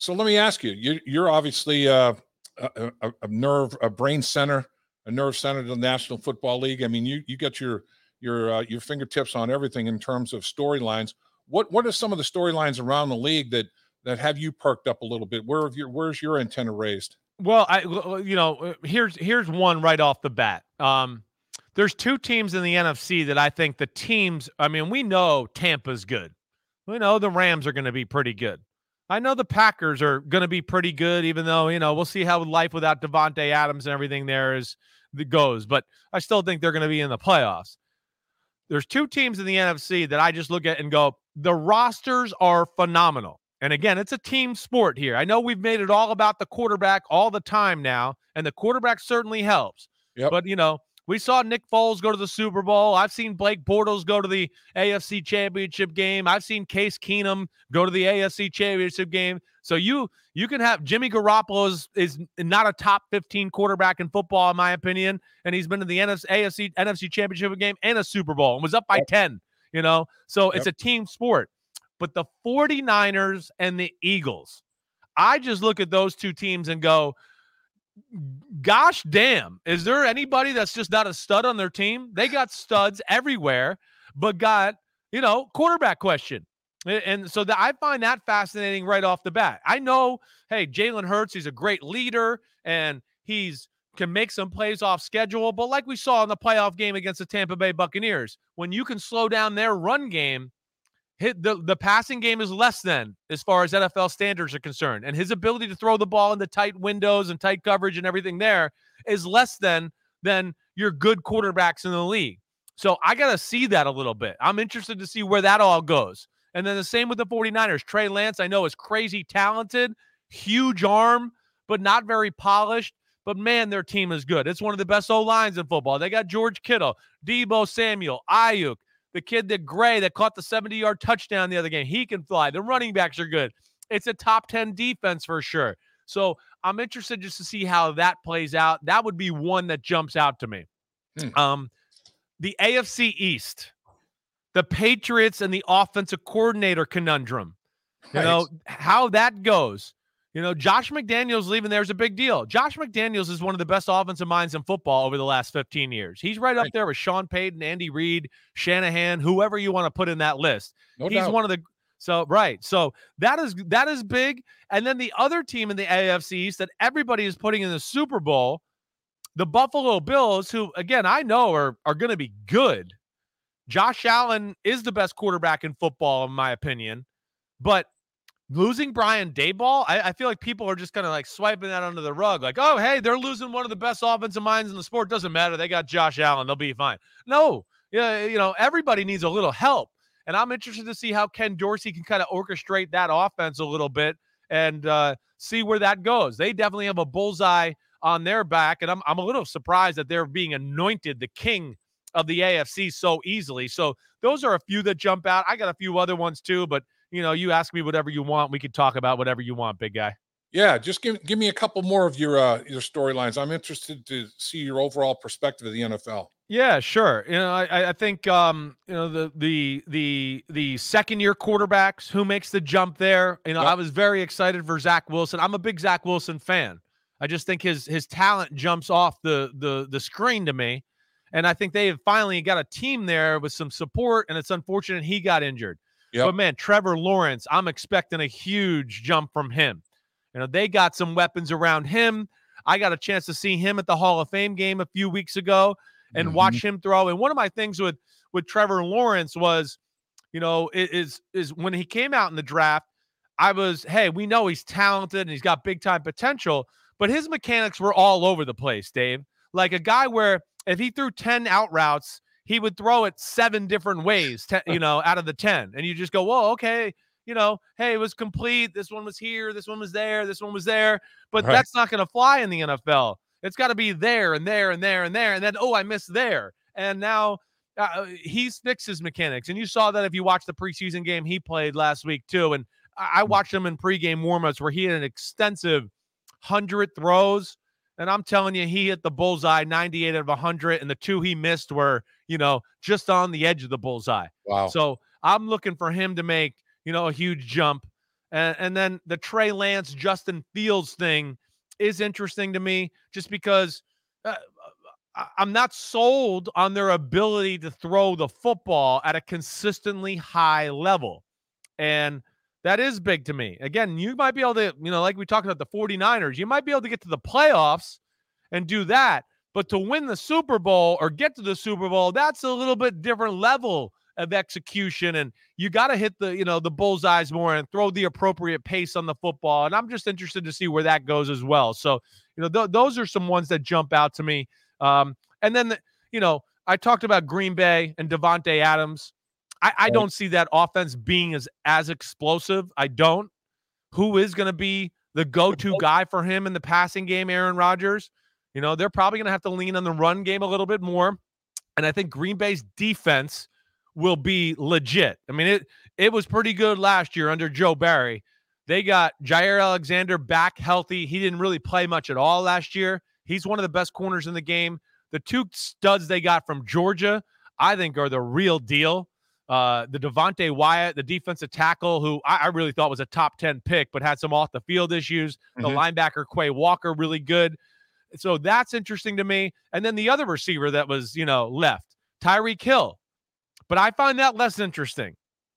So let me ask you, you're obviously a brain center, a nerve center of the National Football League. I mean, you got your fingertips on everything in terms of storylines. What are some of the storylines around the league that have you perked up a little bit? Where's your antenna raised? Well, here's one right off the bat. There's two teams in the NFC that I think the teams. I mean, we know Tampa's good. We know the Rams are going to be pretty good. I know the Packers are going to be pretty good, even though, we'll see how life without Devontae Adams and everything there goes. But I still think they're going to be in the playoffs. There's two teams in the NFC that I just look at and go, the rosters are phenomenal. And again, it's a team sport here. I know we've made it all about the quarterback all the time now, and the quarterback certainly helps. Yep. But, we saw Nick Foles go to the Super Bowl. I've seen Blake Bortles go to the AFC Championship game. I've seen Case Keenum go to the AFC Championship game. So you can have Jimmy Garoppolo is not a top 15 quarterback in football, in my opinion, and he's been to the NFC Championship game and a Super Bowl and was up by 10, So it's a team sport. But the 49ers and the Eagles, I just look at those two teams and go, gosh damn, is there anybody that's just not a stud on their team? They got studs everywhere, but got, quarterback question. And so I find that fascinating right off the bat. I know, hey, Jalen Hurts, he's a great leader, and can make some plays off schedule, but like we saw in the playoff game against the Tampa Bay Buccaneers, when you can slow down their run game, the passing game is less than as far as NFL standards are concerned. And his ability to throw the ball into tight windows and tight coverage and everything there is less than your good quarterbacks in the league. So I got to see that a little bit. I'm interested to see where that all goes. And then the same with the 49ers. Trey Lance, I know, is crazy talented, huge arm, but not very polished. But, man, their team is good. It's one of the best O-lines in football. They got George Kittle, Deebo Samuel, Ayuk. The kid that caught the 70-yard touchdown the other game, he can fly. The running backs are good. It's a top 10 defense for sure. So I'm interested just to see how that plays out. That would be one that jumps out to me. The AFC East, the Patriots and the offensive coordinator conundrum. How that goes. Josh McDaniels leaving there is a big deal. Josh McDaniels is one of the best offensive minds in football over the last 15 years. He's right up there with Sean Payton, Andy Reid, Shanahan, whoever you want to put in that list. He's one of the – so that is big. And then the other team in the AFC East that everybody is putting in the Super Bowl, the Buffalo Bills, who, again, I know are going to be good. Josh Allen is the best quarterback in football, in my opinion. But – losing Brian Daboll, I feel like people are just kind of like swiping that under the rug. Like, oh, hey, they're losing one of the best offensive minds in the sport. Doesn't matter. They got Josh Allen. They'll be fine. No, everybody needs a little help. And I'm interested to see how Ken Dorsey can kind of orchestrate that offense a little bit and see where that goes. They definitely have a bullseye on their back. And I'm a little surprised that they're being anointed the king of the AFC so easily. So those are a few that jump out. I got a few other ones too, but you ask me whatever you want. We can talk about whatever you want, big guy. Yeah, just give me a couple more of your storylines. I'm interested to see your overall perspective of the NFL. Yeah, sure. I think the second year quarterbacks who makes the jump there. Yep. I was very excited for Zach Wilson. I'm a big Zach Wilson fan. I just think his talent jumps off the screen to me, and I think they have finally got a team there with some support. And it's unfortunate he got injured. Yep. But, man, Trevor Lawrence, I'm expecting a huge jump from him. They got some weapons around him. I got a chance to see him at the Hall of Fame game a few weeks ago and watch him throw. And one of my things with Trevor Lawrence was, is when he came out in the draft, I was, hey, we know he's talented and he's got big-time potential, but his mechanics were all over the place, Dave. Like a guy where if he threw 10 out routes, he would throw it 7 different ways, out of the 10. And you just go, whoa, okay, hey, it was complete. This one was here. This one was there. This one was there. But that's not going to fly in the NFL. It's got to be there and there and there and there. And then, oh, I missed there. And now he's fixed his mechanics. And you saw that if you watched the preseason game he played last week too. And I watched him in pregame warmups where he had an extensive 100 throws. And I'm telling you, he hit the bullseye 98 out of 100, and the 2 he missed were, just on the edge of the bullseye. Wow. So I'm looking for him to make, a huge jump. And then the Trey Lance, Justin Fields thing is interesting to me just because I'm not sold on their ability to throw the football at a consistently high level. And that is big to me. Again, you might be able to, like we talked about the 49ers, you might be able to get to the playoffs and do that. But to win the Super Bowl or get to the Super Bowl, that's a little bit different level of execution. And you got to hit the bullseyes more and throw the appropriate pace on the football. And I'm just interested to see where that goes as well. So, those are some ones that jump out to me. And then, I talked about Green Bay and Devontae Adams. I don't see that offense being as explosive. I don't. Who is going to be the go-to guy for him in the passing game? Aaron Rodgers. They're probably going to have to lean on the run game a little bit more. And I think Green Bay's defense will be legit. I mean, it was pretty good last year under Joe Barry. They got Jair Alexander back healthy. He didn't really play much at all last year. He's one of the best corners in the game. The two studs they got from Georgia, I think, are the real deal. The Devontae Wyatt, the defensive tackle, who I really thought was a top 10 pick, but had some off the field issues. The linebacker, Quay Walker, really good. So that's interesting to me. And then the other receiver that was, left, Tyreek Hill. But I find that less interesting.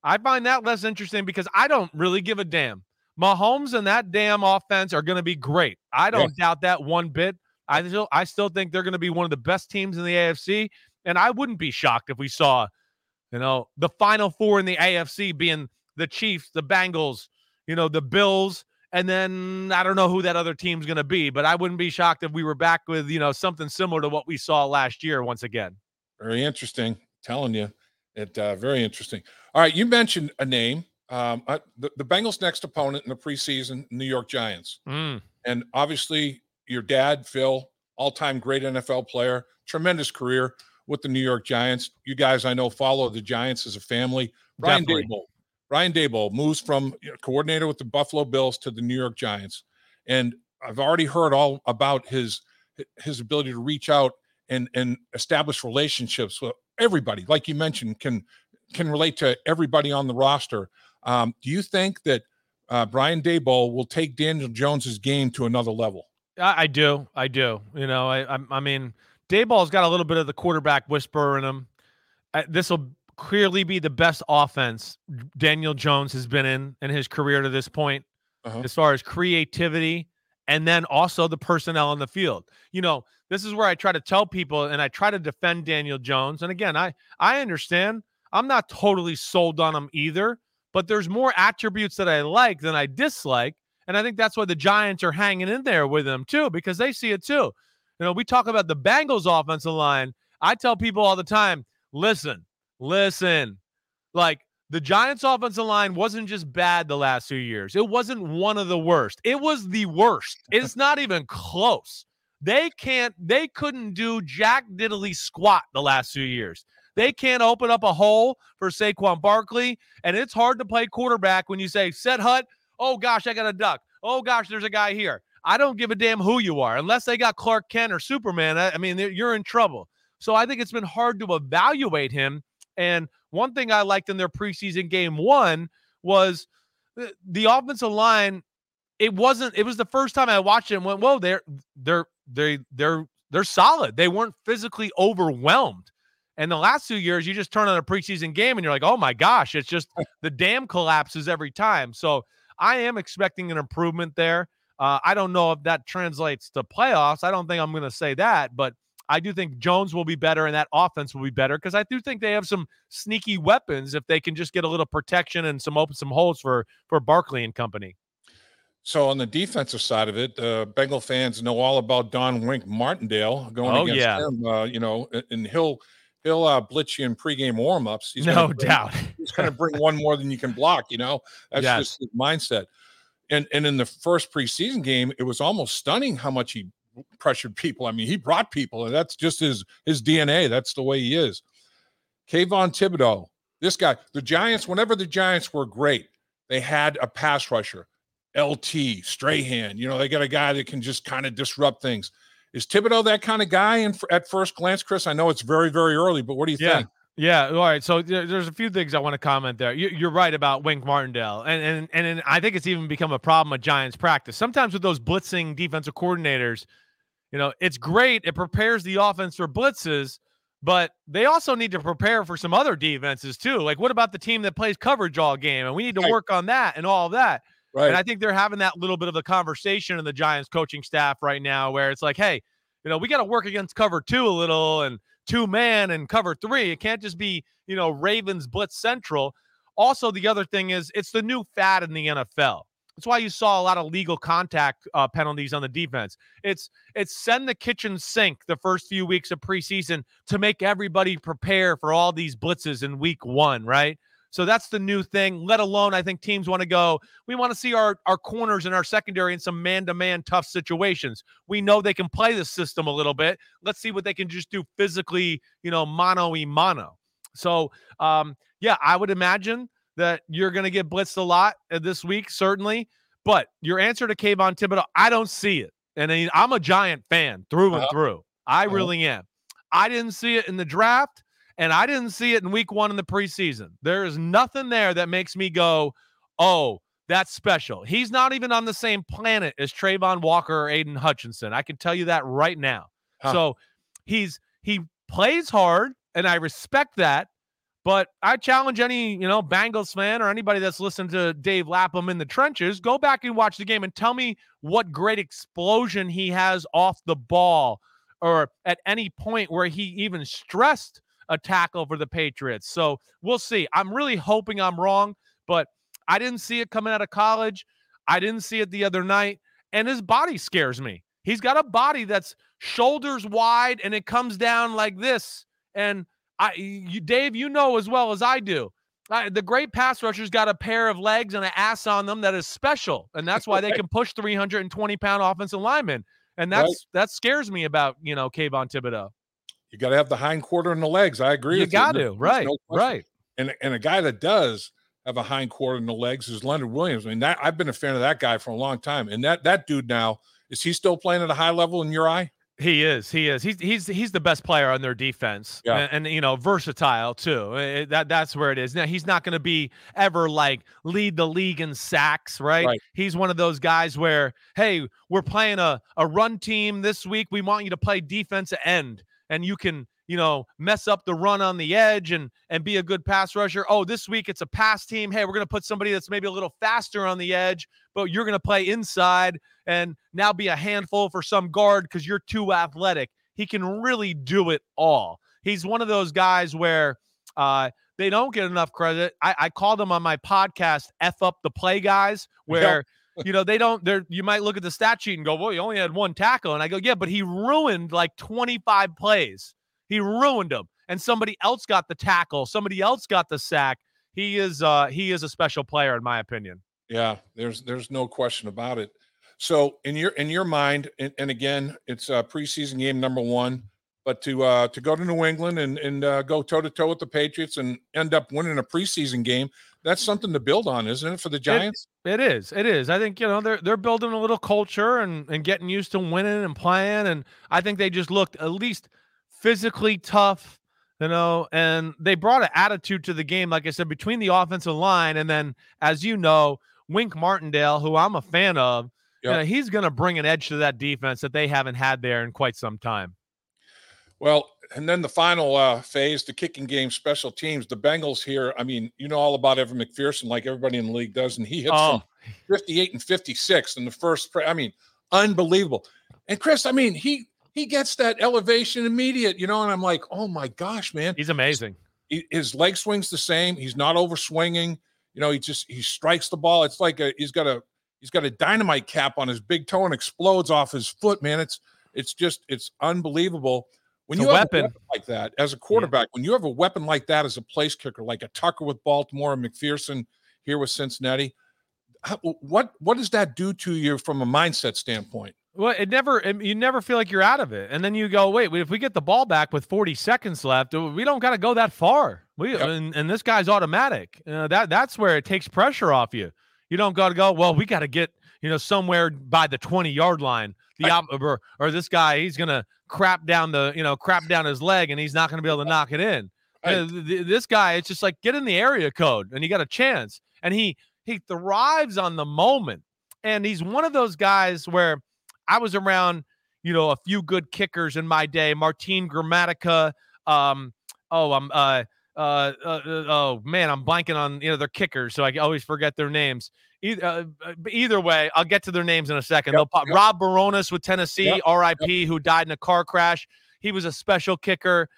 Because I don't really give a damn. Mahomes and that damn offense are going to be great. I don't doubt that one bit. I still think they're going to be one of the best teams in the AFC. And I wouldn't be shocked if we saw, the final four in the AFC being the Chiefs, the Bengals, the Bills, and then I don't know who that other team's going to be, but I wouldn't be shocked if we were back with, something similar to what we saw last year once again. Very interesting. Telling you. Very interesting. All right, you mentioned a name. The Bengals' next opponent in the preseason, New York Giants. And obviously your dad, Phil, all-time great NFL player, tremendous career with the New York Giants. You guys, I know, follow the Giants as a family. Brian Daboll moves from coordinator with the Buffalo Bills to the New York Giants. And I've already heard all about his ability to reach out and establish relationships with everybody. Like you mentioned, can relate to everybody on the roster. Do you think that Brian Daboll will take Daniel Jones's game to another level? I do. I mean, Daboll's got a little bit of the quarterback whisperer in him. This will clearly be the best offense Daniel Jones has been in his career to this point, as far as creativity and then also the personnel on the field. This is where I try to tell people and I try to defend Daniel Jones. And again, I understand I'm not totally sold on him either, but there's more attributes that I like than I dislike. And I think that's why the Giants are hanging in there with him too, because they see it too. We talk about the Bengals offensive line. I tell people all the time, listen, like the Giants offensive line wasn't just bad the last 2 years. It wasn't one of the worst. It was the worst. It's not even close. They couldn't do jack diddly squat the last 2 years. They can't open up a hole for Saquon Barkley, and it's hard to play quarterback when you say, set hut, oh gosh, I got a duck. Oh gosh, there's a guy here. I don't give a damn who you are. Unless they got Clark Kent or Superman, I mean, you're in trouble. So I think it's been hard to evaluate him. And one thing I liked in their preseason game one was the offensive line. It was the first time I watched it and went, whoa, they're solid. They weren't physically overwhelmed. And the last 2 years, you just turn on a preseason game and you're like, oh my gosh, it's just the dam collapses every time. So I am expecting an improvement there. I don't know if that translates to playoffs. I don't think I'm going to say that, but I do think Jones will be better and that offense will be better because I do think they have some sneaky weapons if they can just get a little protection and open some holes for Barkley and company. So on the defensive side of it, Bengal fans know all about Don Wink Martindale going against him, and he'll blitz you in pregame warmups. No doubt. He's going to bring one more than you can block, That's just his mindset. And in the first preseason game, it was almost stunning how much he pressured people. I mean, he brought people, and that's just his DNA. That's the way he is. Kayvon Thibodeau, this guy, the Giants, whenever the Giants were great, they had a pass rusher, LT, Strahan. They got a guy that can just kind of disrupt things. Is Thibodeau that kind of guy at first glance, Chris? I know it's very, very early, but what do you think? Yeah. All right. So there's a few things I want to comment there. You're right about Wink Martindale. And I think it's even become a problem at Giants practice. Sometimes with those blitzing defensive coordinators, it's great. It prepares the offense for blitzes, but they also need to prepare for some other defenses too. Like, what about the team that plays coverage all game? And we need to work on that and all of that. Right. And I think they're having that little bit of the conversation in the Giants coaching staff right now where it's like, hey, we got to work against cover 2 a little and 2-man and cover 3. It can't just be, Ravens blitz central. Also, the other thing is it's the new fad in the NFL. That's why you saw a lot of legal contact penalties on the defense. It's send the kitchen sink the first few weeks of preseason to make everybody prepare for all these blitzes in week 1, right? So that's the new thing, let alone I think teams want to go, we want to see our corners and our secondary in some man-to-man tough situations. We know they can play the system a little bit. Let's see what they can just do physically, mano-y-mano. So, I would imagine that you're going to get blitzed a lot this week, certainly. But your answer to Kayvon Thibodeaux, I don't see it. And I'm a Giant fan through and through. I really am. I didn't see it in the draft. And I didn't see it in week 1 in the preseason. There is nothing there that makes me go, oh, that's special. He's not even on the same planet as Trayvon Walker or Aiden Hutchinson. I can tell you that right now. So he plays hard, and I respect that. But I challenge any, Bengals fan or anybody that's listened to Dave Lapham in the trenches, go back and watch the game and tell me what great explosion he has off the ball or at any point where he even stressed a tackle for the Patriots. So we'll see. I'm really hoping I'm wrong, but I didn't see it coming out of college. I didn't see it the other night, and his body scares me. He's got a body that's shoulders wide, and it comes down like this. And Dave, as well as I do, the great pass rusher's got a pair of legs and an ass on them that is special, and that's why they can push 320-pound offensive linemen. And that scares me about, Kayvon Thibodeaux. You got to have the hind quarter and the legs. I agree. You got to, right, right. And a guy that does have a hind quarter and the legs is Leonard Williams. I mean, I've been a fan of that guy for a long time. And that dude now, is he still playing at a high level in your eye? He is. He's the best player on their defense, and versatile too. That's where it is. Now he's not going to be ever like lead the league in sacks, right? He's one of those guys where, hey, we're playing a run team this week. We want you to play defensive end. And you can, mess up the run on the edge and be a good pass rusher. Oh, this week it's a pass team. Hey, we're going to put somebody that's maybe a little faster on the edge, but you're going to play inside and now be a handful for some guard because you're too athletic. He can really do it all. He's one of those guys where they don't get enough credit. I called them on my podcast, F up the play guys, where you might look at the stat sheet and go, well, he only had 1 tackle. And I go, yeah, but he ruined like 25 plays. He ruined them. And somebody else got the tackle. Somebody else got the sack. He is a special player, in my opinion. Yeah, there's no question about it. So in your mind, and again, it's a preseason game number 1, but to go to New England and go toe-to-toe with the Patriots and end up winning a preseason game, that's something to build on, isn't it, for the Giants? It is. I think, they're building a little culture and getting used to winning and playing, and I think they just looked at least physically tough, and they brought an attitude to the game, like I said, between the offensive line and then, as you know, Wink Martindale, who I'm a fan of, he's going to bring an edge to that defense that they haven't had there in quite some time. Well, and then the final phase, the kicking game, special teams, the Bengals here. I mean, all about Evan McPherson, like everybody in the league does, and he hits from 58 and 56 in the first. Unbelievable. And Chris, he gets that elevation immediate, and I'm like, oh my gosh, man, he's amazing. His leg swing's the same. He's not over swinging. He strikes the ball. It's like he's got a dynamite cap on his big toe and explodes off his foot, man. It's unbelievable. When you have a weapon like that as a quarterback, when you have a weapon like that as a place kicker, like a Tucker with Baltimore and McPherson here with Cincinnati, what does that do to you from a mindset standpoint? Well, you never feel like you're out of it. And then you go, wait, if we get the ball back with 40 seconds left, we don't got to go that far. And this guy's automatic. That's where it takes pressure off you. You don't got to go, well, we got to get, somewhere by the 20-yard line. Or this guy, he's going to crap down his leg and he's not going to be able to knock it in. Right. This guy, it's just like, get in the area code and you got a chance. And he thrives on the moment. And he's one of those guys where I was around, a few good kickers in my day. Martin Gramatica. I'm blanking on their kickers, so I always forget their names. Either way, I'll get to their names in a second. Yep. Rob Baronis with Tennessee, Yep. R.I.P., who died in a car crash. He was a special kicker.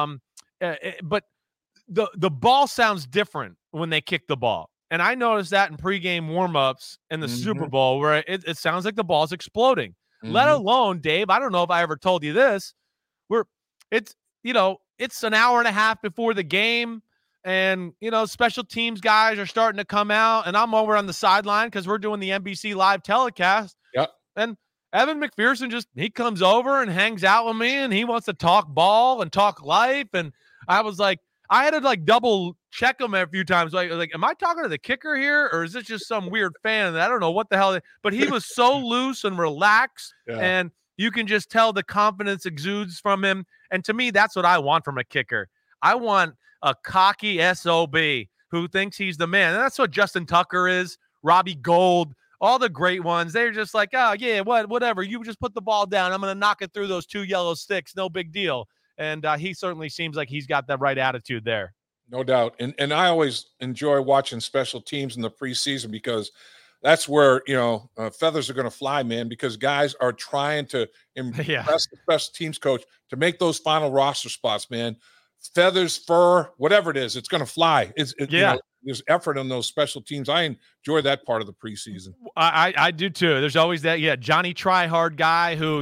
But the ball sounds different when they kick the ball. And I noticed that in pregame warmups in the Super Bowl, where it sounds like the ball's exploding. Let alone, Dave, I don't know if I ever told you this, it's an hour and a half before the game, and special teams guys are starting to come out, and I'm over on the sideline because we're doing the NBC live telecast. Yep. And Evan McPherson he comes over and hangs out with me, and he wants to talk ball and talk life. And I was like, I had to double check him a few times. Like, am I talking to the kicker here, or is this just some weird fan that I don't know what the hell? But he was so loose and relaxed, and you can just tell the confidence exudes from him. And to me, that's what I want from a kicker. I want a cocky SOB who thinks he's the man. And that's what Justin Tucker is, Robbie Gould, all the great ones. They're just like, oh, yeah, whatever. You just put the ball down. I'm going to knock it through those 2 yellow sticks. No big deal. And he certainly seems like he's got that right attitude there. No doubt. And I always enjoy watching special teams in the preseason because that's where, feathers are going to fly, man, because guys are trying to impress the special teams coach to make those final roster spots, man. Feathers, fur, whatever it is, it's going to fly. There's effort on those special teams. I enjoy that part of the preseason. I do too. There's always that, Johnny Tryhard guy who,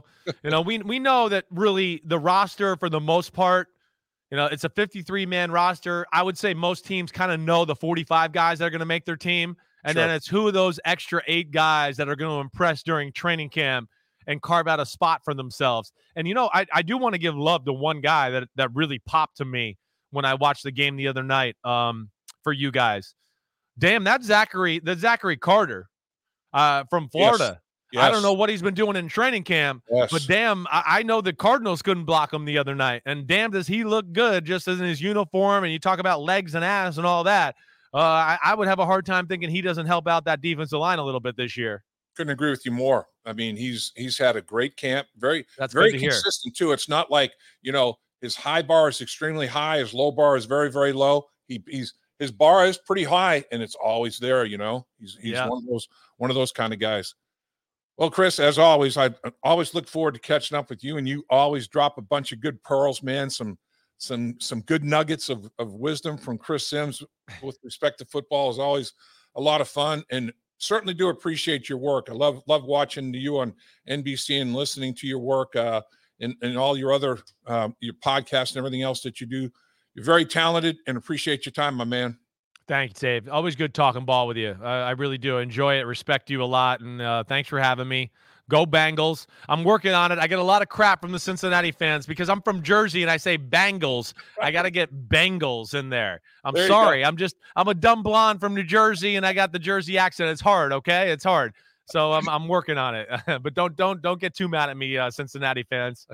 we know that really the roster for the most part, it's a 53-man roster. I would say most teams kind of know the 45 guys that are going to make their team. And then it's who are those extra 8 guys that are going to impress during training camp and carve out a spot for themselves. And, I do want to give love to one guy that really popped to me when I watched the game the other night for you guys. Damn, that's Zachary Carter from Florida. Yes. I don't know what he's been doing in training camp, but damn, I know the Cardinals couldn't block him the other night. And damn, does he look good just as in his uniform. And you talk about legs and ass and all that. I would have a hard time thinking he doesn't help out that defensive line a little bit this year. Couldn't agree with you more. I mean, he's had a great camp, very consistent too. It's not like, his high bar is extremely high, his low bar is very, very low. His bar is pretty high and it's always there, He's one of those kind of guys. Well, Chris, as always, I always look forward to catching up with you, and you always drop a bunch of good pearls, man. Some good nuggets of wisdom from Chris Sims with respect to football is always a lot of fun, and certainly do appreciate your work. I love watching you on NBC and listening to your work and all your other your podcasts and everything else that you do. You're very talented, and appreciate your time, my man. Thanks, Dave. Always good talking ball with you. I really do enjoy it. Respect you a lot, and thanks for having me. Go Bengals. I'm working on it. I get a lot of crap from the Cincinnati fans because I'm from Jersey and I say Bengals. I got to get Bengals in there. I'm sorry. I'm a dumb blonde from New Jersey and I got the Jersey accent. It's hard, okay? It's hard. So I'm working on it. But don't get too mad at me, Cincinnati fans.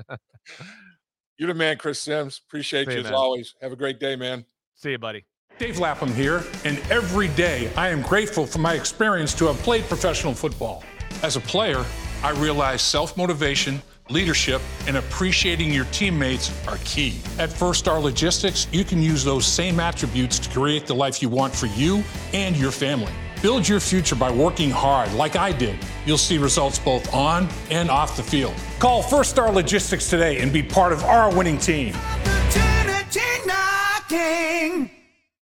You're the man, Chris Sims. Appreciate you as always. Have a great day, man. See you, buddy. Dave Lapham here, and every day I am grateful for my experience to have played professional football. As a player, I realize self-motivation, leadership, and appreciating your teammates are key. At First Star Logistics, you can use those same attributes to create the life you want for you and your family. Build your future by working hard like I did. You'll see results both on and off the field. Call First Star Logistics today and be part of our winning team. Opportunity knocking.